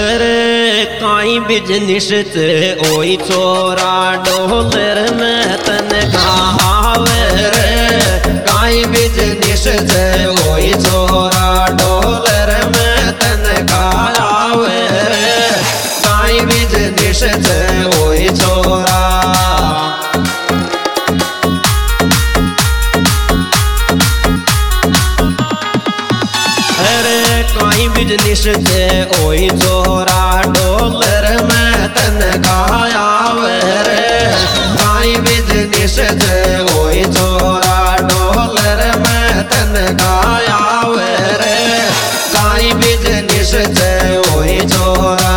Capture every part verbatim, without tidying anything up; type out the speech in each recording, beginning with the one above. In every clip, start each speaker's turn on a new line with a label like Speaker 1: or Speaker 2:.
Speaker 1: अरे काई बिजनिस ते ओई चोरा डोलर में तन खावे रे काई बिजनिस ते ओई चोरा डोलर में तन खावे रे काई बिजनिस ते ओई चोरा बिजनिस ते ओई चोरा डॉलर में तन खायावे रे काई बिजनिस ते ओई चोरा डॉलर में तन खायावे रे काई बिजनिस ते ओई चोरा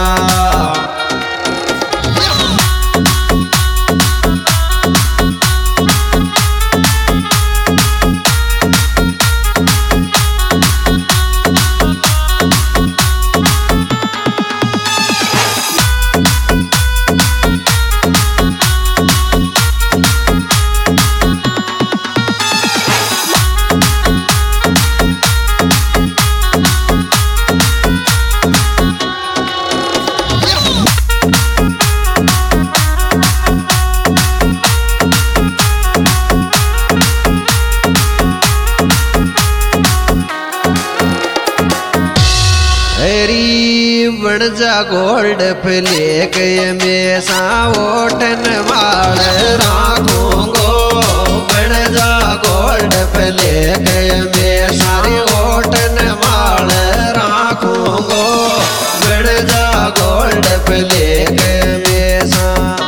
Speaker 1: बन जा गोल्ड पे लेके मैं सावोटन वाल राखूंगो बन जा गोल्ड पे लेके मैं सारी ओटन वाल राखूंगो बन जा गोल्ड पे लेके मैं सा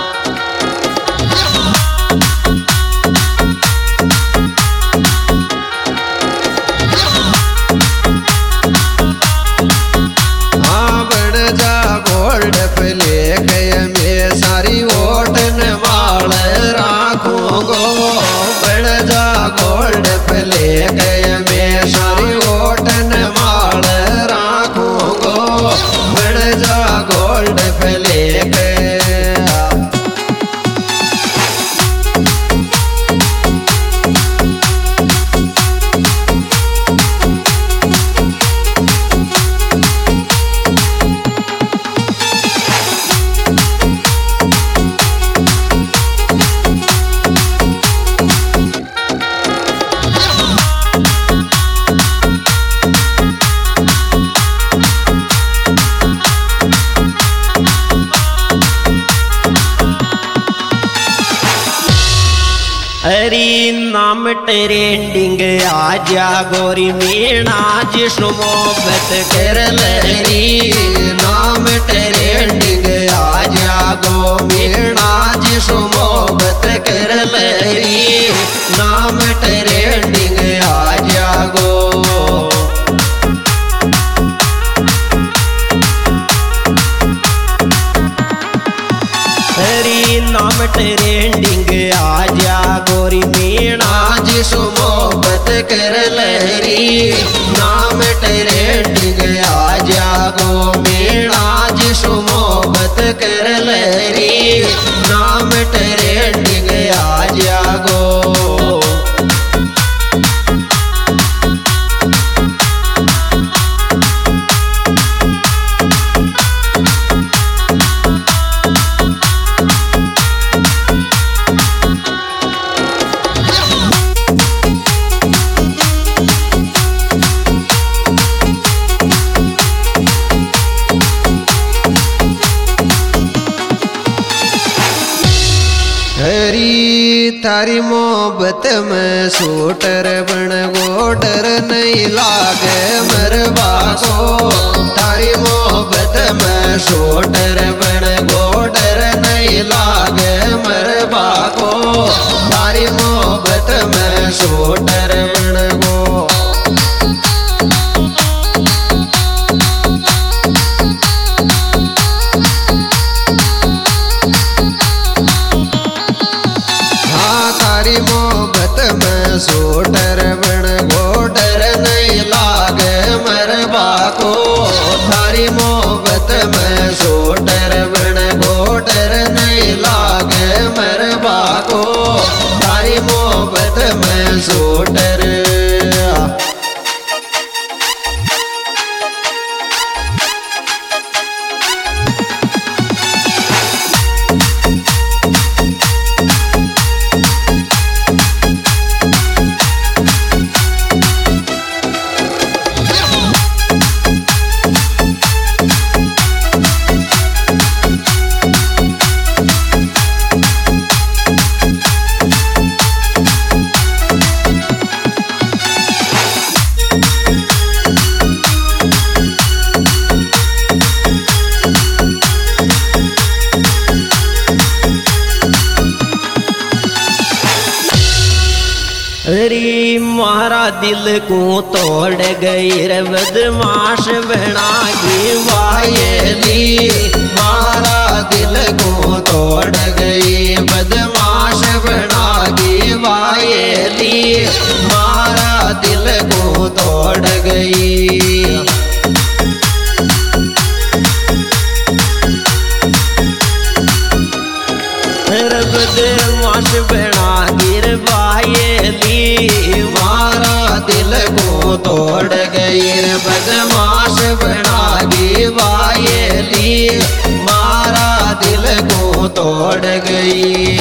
Speaker 1: गोल्ड पे लेके मैं सारी ओटन वाल राखूंगो बन जा गोल्ड पे लेके मैं सारी ओटन वाल राखूंगो बन जा गोल्ड पे लेके हरी नाम ट्रेंडिंग आजा गोरी मीणा जिसु मोहब्बत कर लहरी नाम ट्रेंडिंग आजा गो मीणा जिसु मोहब्बत कर लहरी नाम ट्रेंडिंग आजा गो हरी नाम ट्रेंडिंग आजा गोरी मीणा जिसु मोहब्बत कर लहरी नाम ट्रेंडिंग आजा गो मीणा जिसु मोहब्बत कर लहरी नाम ट्रेंडिंग आजा गो थारी मोहब्बत में सूटर बन गो डर नहीं लागे मरवा को थारी मोहब्बत में सूटर बन गो डर नहीं लागे मरवा को थारी मोहब्बत में सूटर बन गो थारी मोहब्बत में सूटर बन गो डर नहीं लागे मरवा को थारी मोहब्बत में सूटर बन गो डर नहीं लागे मरवा को थारी मोहब्बत में सूटर
Speaker 2: री मारा दिल को तोड़ गई रे बदमाश बनागी वायली,
Speaker 1: मारा दिल को तोड़ गई बदमाश बनागी वायली, मारा दिल को तोड़ गई।
Speaker 2: बदमाश बनागी रे वायली,
Speaker 1: मारा दिल को तोड़ गई रे बदमाश बनागी वायली, मारा दिल को तोड़ गई।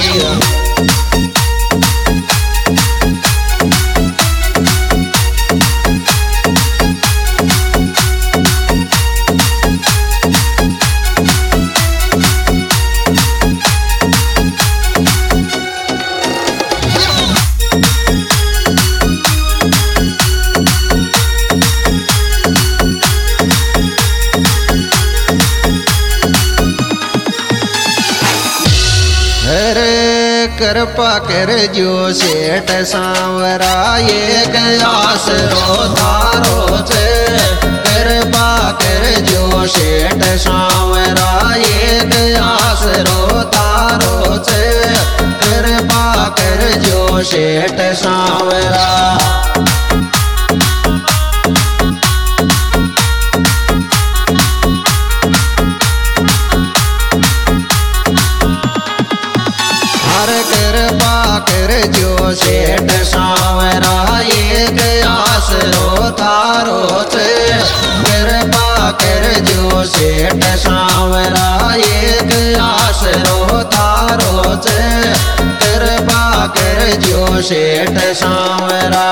Speaker 1: कृपा कर जो सेठ सांवरा एक आसरो तारो छे, कृपा कर जो सेठ सांवरा एक आसरो तारो छे, कृपा कर जो सेठ सांवरा। कृपा कर जो सेठ सांवरा एक आसरो तारो छे, कृपा कर जो सेठ सांवरा एक आसरो तारो छे, कृपा कर जो सेठ सांवरा।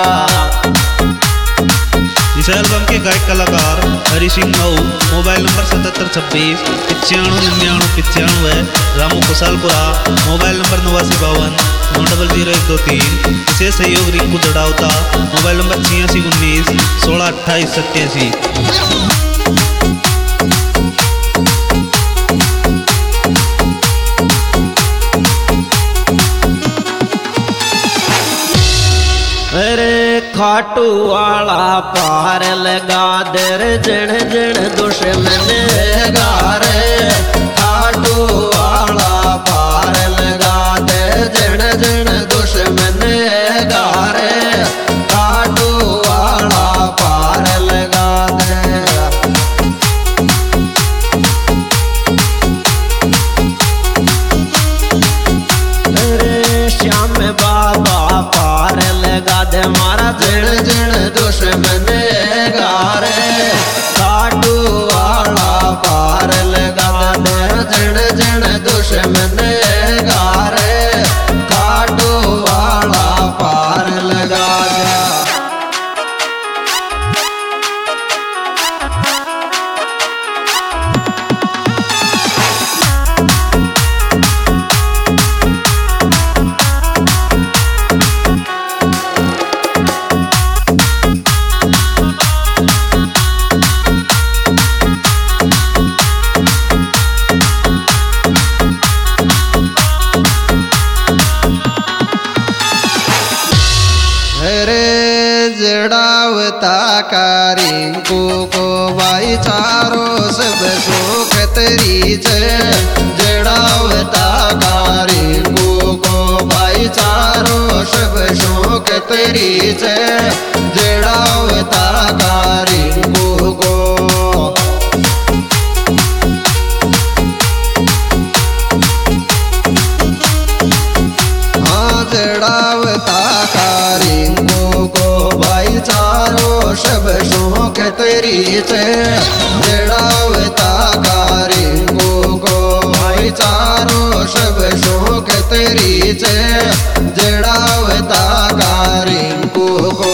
Speaker 3: इस एल्बम के गायक कलाकार हरि सिंह मऊ, मोबाइल नंबर सतहत्तर छब्बीस पचानवे निन्यानवे पचानवे, रामू कुशालपुरा, मोबाइल नंबर नवासी बावन नौ डबल जीरो एक दो तीन। विशेष सहयोग रिंकू जड़ावता, मोबाइल नंबर छियासी उन्नीस सोलह अट्ठाईस सत्तासी।
Speaker 2: अरे खाटू वाला पार लगा दर जन जन दुश्मन
Speaker 1: गारे, खाटू वाला पार लगा दे जन जन दुश्मन गारे, खाटू वाला पार लगा दे।
Speaker 2: अरे श्याम बाबा पार लगा दे मारा
Speaker 1: जन जन दुश्मन गारे, खाटू वाला पार लगा दे जन जन दुश्मन गारे, खाटू वाला पार लगा दे। जड़ावता कारी को को भाईचारो सब सुख तरी छे, जड़ावता कारी को को भाईचारो सब सुख तरी छे, जड़ावता कारी को को। हाँ जड़ावता कारी को को भाईचारो सब सुख तरी छे, जड़ावता कारी को को भाईचारो सब सुख तरी छे, जड़ावता कारी को को।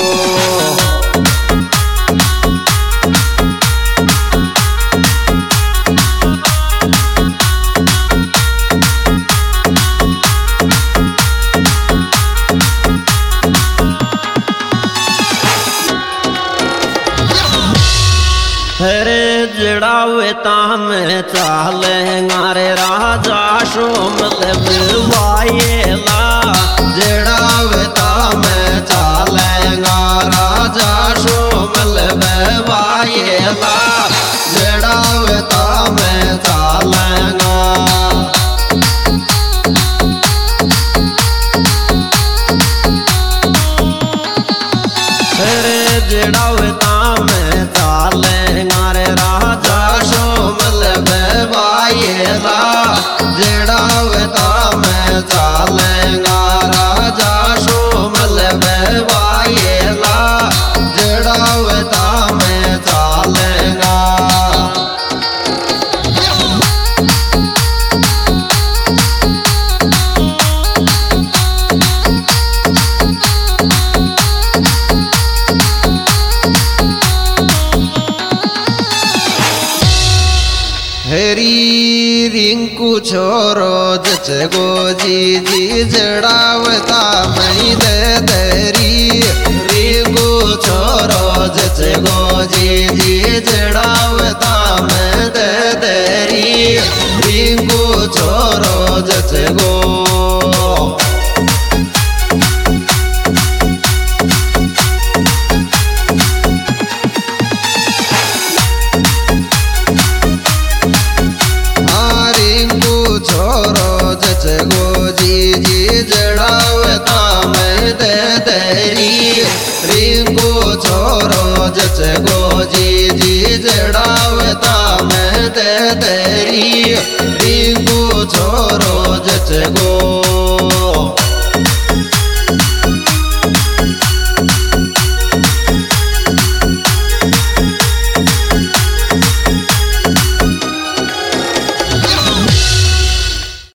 Speaker 2: हरे जड़ावता में चालेंगा रे राजा सोमल वायेला,
Speaker 1: जड़ावता में चाल रिंकू छोरो जच गो जी जी जड़ावता मई दे दरी रिंकू छोरो जच गो जी जी जड़ावता मैं दे दरी रिंकू छोरो जच गो गो जी जी जड़ावता मैं दे दरी रिंकू छोरो जच गो जी जी जड़ावता मैं दे दरी रिंकू छोरो जच गो।